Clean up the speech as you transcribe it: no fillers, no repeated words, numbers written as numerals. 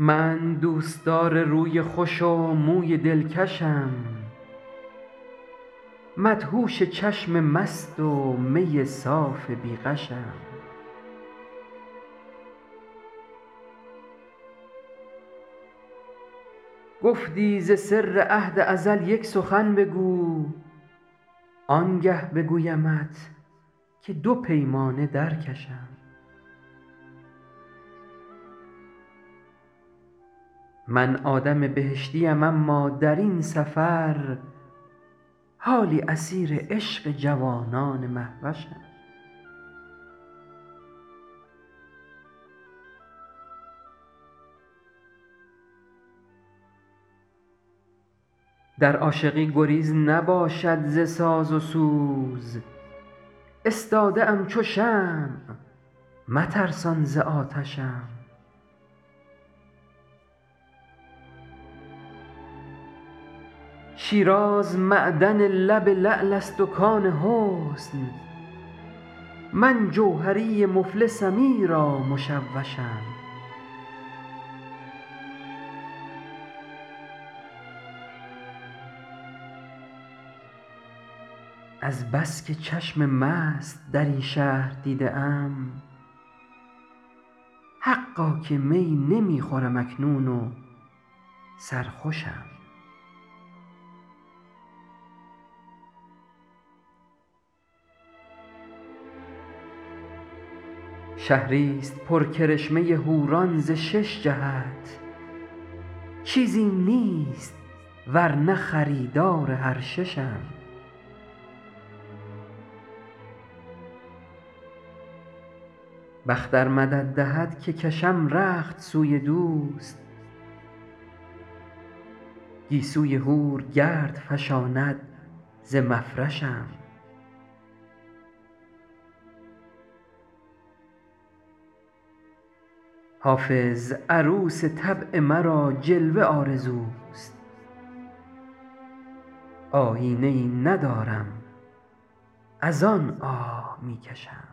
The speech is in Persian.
من دوستدار روی خوش و موی دلکشم، مدهوش چشم مست و می صاف بی غشم. گفتی ز سر عهد ازل یک سخن بگو، آنگه بگویمت که دو پیمانه درکشم. من آدم بهشتیم اما در این سفر حالی اسیر عشق جوانان مهوشم. در عاشقی گریز نباشد ز ساز و سوز، استاده ام چو شمع مترسان ز آتشم. شیراز معدن لب لعل است و کان حسن، من جوهری مفلسم ایرا مشوشم. از بس که چشم مست در این شهر دیده ام، حقا که می نمی خورم اکنون و سرخوشم. شهریست پرکرشمه حوران ز شش جهت، چیزی نیست ور نه خریدار هر ششم. بخت ار مدد دهد که کشم رخت سوی دوست، گیسوی حور گرد فشاند ز مفرشم. حافظ عروس طبع مرا جلوه آرزوست، آیینه ای ندارم از آن آه می کشم.